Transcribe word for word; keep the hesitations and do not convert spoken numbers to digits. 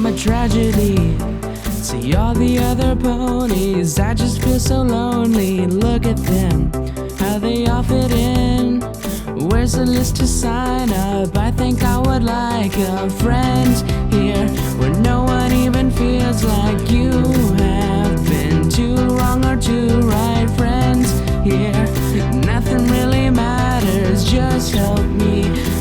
I'm a tragedy. See all the other ponies, I just feel so lonely. Look at them, how they all fit in. Where's the list to sign up? I think I would like a friend here, where no one even feels like you have been too wrong or too right. Friends here, nothing really matters, just help me